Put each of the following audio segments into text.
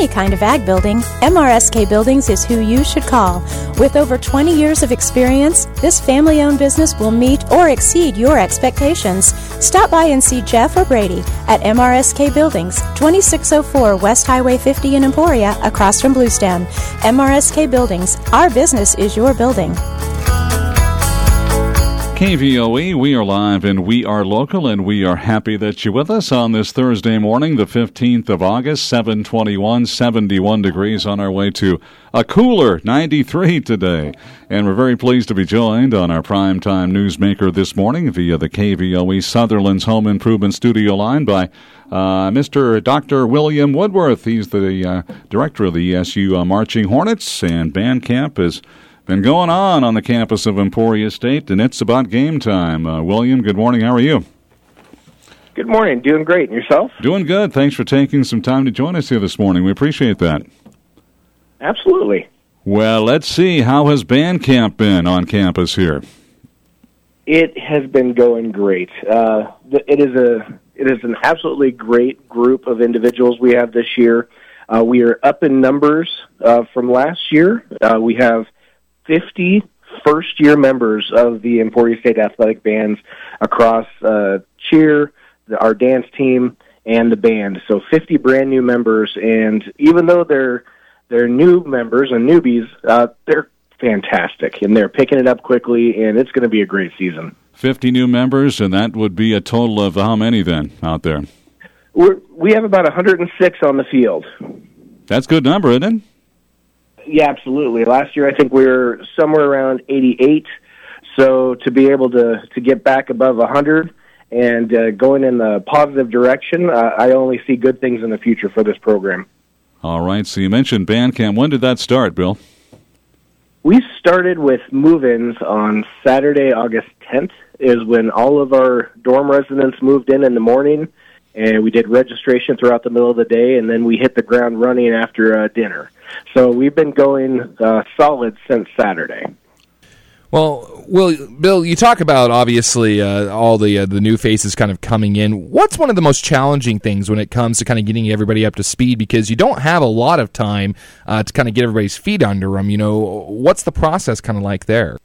any kind of ag building, MRSK Buildings is who you should call. With over 20 years of experience, this family-owned business will meet or exceed your expectations. Stop by and see Jeff or Brady at MRSK Buildings, 2604 West Highway 50 in Emporia, across from Bluestem. MRSK Buildings, our business is your building. KVOE, we are live and we are local, and we are happy that you're with us on this Thursday morning, the 15th of August, 721, 71 degrees, on our way to a cooler 93 today. And we're very pleased to be joined on our primetime newsmaker this morning via the KVOE Sutherland's Home Improvement Studio line by Mr. Dr. William Woodworth. He's the director of the ESU Marching Hornets, and band camp is been going on the campus of Emporia State, and it's about game time. William, good morning. How are you? Good morning. Doing great. And yourself? Doing good. Thanks for taking some time to join us here this morning. We appreciate that. Absolutely. Well, let's see. How has band camp been on campus here? It has been going great. It is an absolutely great group of individuals we have this year. We are up in numbers from last year. We have 50 first-year members of the Emporia State Athletic Bands across cheer, our dance team, and the band. So 50 brand-new members, and even though they're new members and newbies, they're fantastic, and they're picking it up quickly, and it's going to be a great season. 50 new members, and that would be a total of how many then out there? We have about 106 on the field. That's a good number, isn't it? Yeah, absolutely. Last year, I think we were somewhere around 88. So to be able to get back above 100 and going in the positive direction, I only see good things in the future for this program. All right. So you mentioned band camp. When did that start, Bill? We started with move-ins on Saturday, August 10th, is when all of our dorm residents moved in the morning, and we did registration throughout the middle of the day, and then we hit the ground running after dinner. So we've been going solid since Saturday. Well, Bill, you talk about, obviously, all the new faces kind of coming in. What's one of the most challenging things when it comes to kind of getting everybody up to speed? Because you don't have a lot of time to kind of get everybody's feet under them. You know, what's the process kind of like there?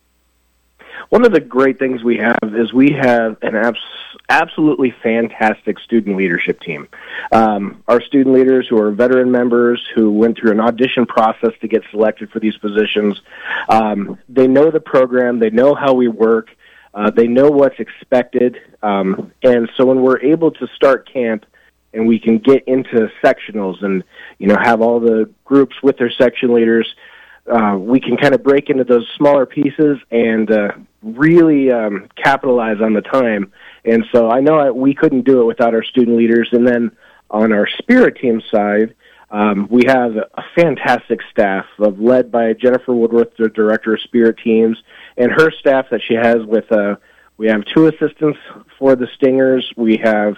One of the great things we have is we have an absolutely fantastic student leadership team. Our student leaders who are veteran members who went through an audition process to get selected for these positions, they know the program, they know how we work, they know what's expected, and so when we're able to start camp and we can get into sectionals and have all the groups with their section leaders, we can kind of break into those smaller pieces and really capitalize on the time. And so I know we couldn't do it without our student leaders. And then on our spirit team side, we have a fantastic staff led by Jennifer Woodworth, the director of spirit teams, and her staff that she has with, we have 2 assistants for the Stingers. We have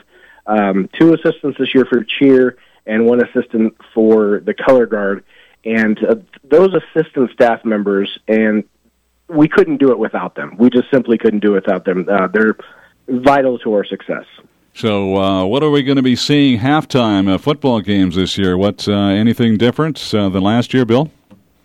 2 assistants this year for cheer and 1 assistant for the color guard. And those assistant staff members, and we couldn't do it without them. We just simply couldn't do it without them. They're vital to our success. So what are we going to be seeing halftime football games this year? What anything different than last year, Bill?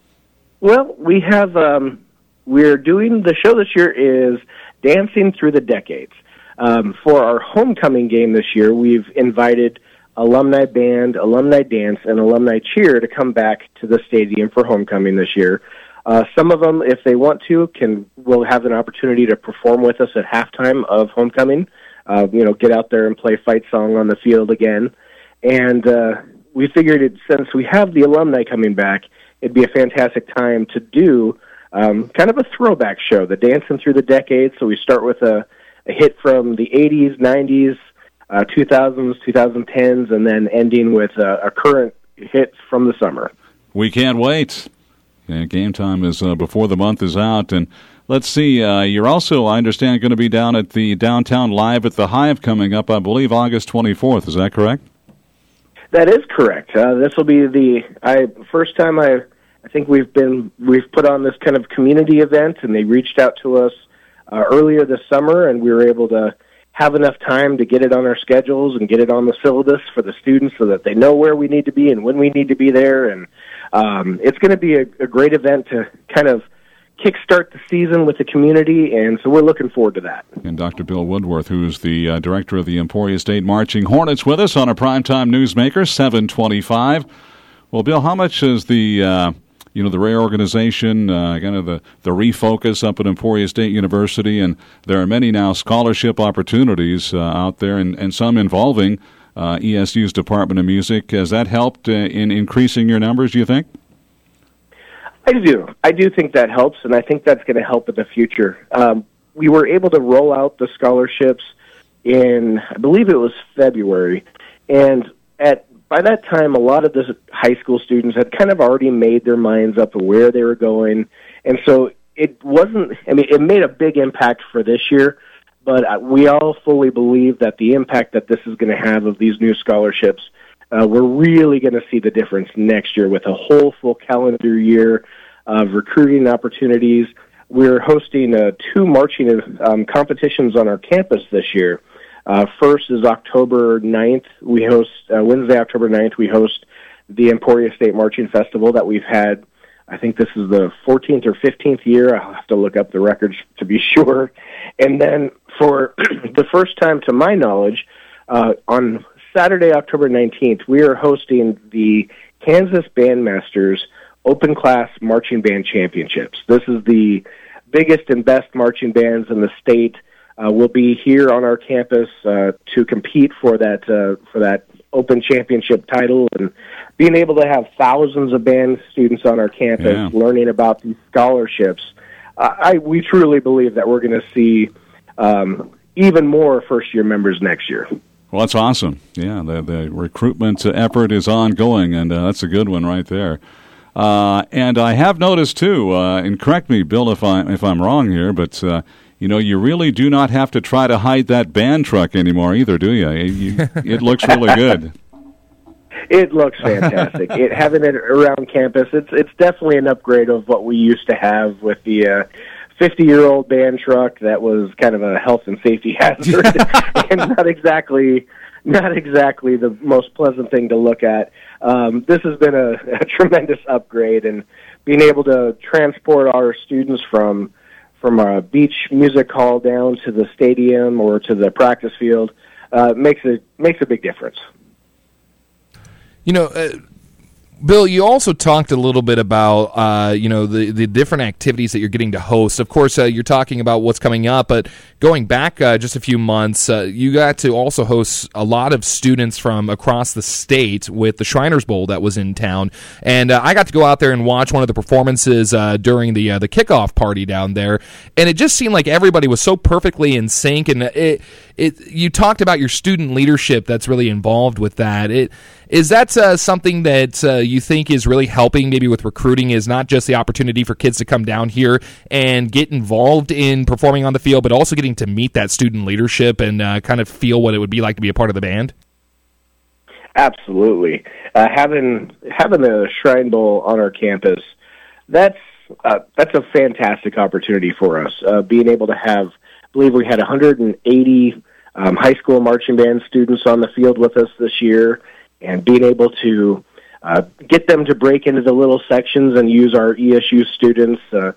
Well, we have we're doing the show this year is Dancing Through the Decades. For our homecoming game this year, we've invited alumni band, alumni dance, and alumni cheer to come back to the stadium for homecoming this year. Some of them, if they want to, will have an opportunity to perform with us at halftime of homecoming. Get out there and play fight song on the field again. And we figured since we have the alumni coming back, it'd be a fantastic time to do kind of a throwback show, the Dancing Through the Decades. So we start with a hit from the 80s, 90s, 2000s, 2010s, and then ending with a current hit from the summer. We can't wait. Game time is before the month is out. And let's see, you're also, I understand, going to be down at the Downtown Live at the Hive coming up, I believe, August 24th. Is that correct? That is correct. This will be the first time I think we've put on this kind of community event, and they reached out to us earlier this summer, and we were able to have enough time to get it on our schedules and get it on the syllabus for the students so that they know where we need to be and when we need to be there. And it's going to be a great event to kind of kickstart the season with the community, and so we're looking forward to that. And Dr. Bill Woodworth, who's the director of the Emporia State Marching Hornets, with us on a Primetime Newsmaker, 725. Well, Bill, how much is the reorganization, kind of the refocus up at Emporia State University, and there are many now scholarship opportunities out there, and some involving ESU's Department of Music. Has that helped in increasing your numbers, do you think? I do think that helps, and I think that's going to help in the future. We were able to roll out the scholarships in, I believe it was February, and by that time, a lot of the high school students had kind of already made their minds up of where they were going, and so it made a big impact for this year, but we all fully believe that the impact that this is going to have of these new scholarships, we're really going to see the difference next year with a whole full calendar year of recruiting opportunities. We're hosting 2 marching competitions on our campus this year. First is October 9th. We host, Wednesday, October 9th, we host the Emporia State Marching Festival that we've had. I think this is the 14th or 15th year. I'll have to look up the records to be sure. And then for the first time, to my knowledge, on Saturday, October 19th, we are hosting the Kansas Bandmasters Open Class Marching Band Championships. This is the biggest and best marching bands in the state. Will be here on our campus to compete for that Open Championship title, and being able to have thousands of band students on our campus learning about these scholarships. We truly believe that we're going to see even more first-year members next year. Well, that's awesome. Yeah, the recruitment effort is ongoing, and that's a good one right there. And I have noticed, too, and correct me, Bill, if I'm wrong here, but, you really do not have to try to hide that band truck anymore either, do you? It looks really good. It looks fantastic. Having it around campus, it's definitely an upgrade of what we used to have with the 50-year-old band truck that was kind of a health and safety hazard and not exactly the most pleasant thing to look at. This has been a tremendous upgrade, and being able to transport our students from a beach music hall down to the stadium or to the practice field makes a big difference. Bill, you also talked a little bit about, the different activities that you're getting to host. Of course, you're talking about what's coming up, but going back just a few months, you got to also host a lot of students from across the state with the Shriners Bowl that was in town. And I got to go out there and watch one of the performances during the kickoff party down there, and it just seemed like everybody was so perfectly in sync. And you talked about your student leadership that's really involved with that. Is that something that you think is really helping maybe with recruiting, is not just the opportunity for kids to come down here and get involved in performing on the field, but also getting to meet that student leadership and kind of feel what it would be like to be a part of the band? Absolutely. Having the Shrine Bowl on our campus, that's a fantastic opportunity for us. Being able to have, I believe we had 180 high school marching band students on the field with us this year, and being able to get them to break into the little sections and use our ESU students to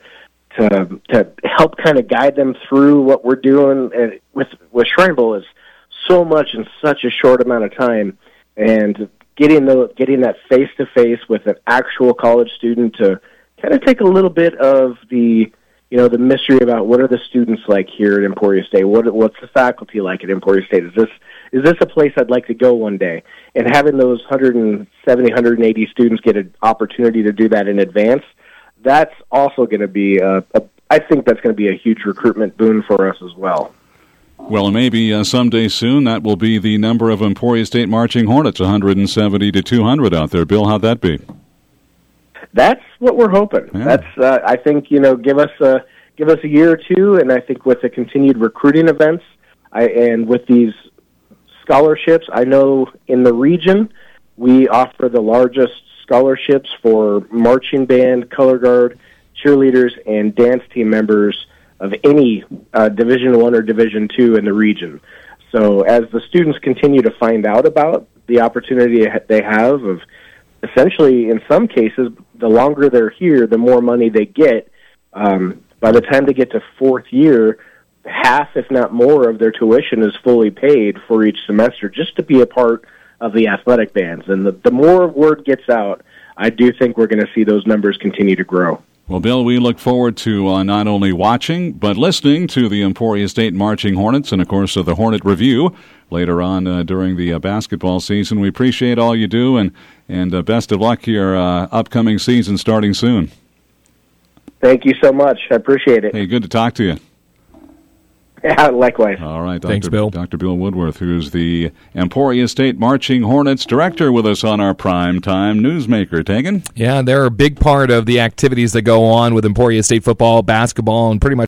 help kind of guide them through what we're doing. And with Shrine Bowl is so much in such a short amount of time, and getting that face-to-face with an actual college student to kind of take a little bit of the mystery about what are the students like here at Emporia State? What's the faculty like at Emporia State? Is this a place I'd like to go one day? And having those 170, 180 students get an opportunity to do that in advance, that's also going to be I think that's going to be a huge recruitment boon for us as well. Well, maybe someday soon that will be the number of Emporia State Marching Hornets, 170 to 200 out there. Bill, how'd that be? That's what we're hoping. Yeah. That's I think give us a year or two, and I think with the continued recruiting events and with these scholarships, I know in the region we offer the largest scholarships for marching band, color guard, cheerleaders, and dance team members of any Division I or Division II in the region. So as the students continue to find out about the opportunity they have of essentially, in some cases, the longer they're here, the more money they get. By the time they get to fourth year, half, if not more, of their tuition is fully paid for each semester just to be a part of the athletic bands. And the more word gets out, I do think we're going to see those numbers continue to grow. Well, Bill, we look forward to not only watching, but listening to the Emporia State Marching Hornets and, of course, the Hornet Review later on during the basketball season. We appreciate all you do, and best of luck here upcoming season starting soon. Thank you so much. I appreciate it. Hey, good to talk to you. Yeah, likewise. All right, Thanks, Bill. Dr. Bill Woodworth, who's the Emporia State Marching Hornets director, with us on our Primetime Newsmaker. Tegan? Yeah, they're a big part of the activities that go on with Emporia State football, basketball, and pretty much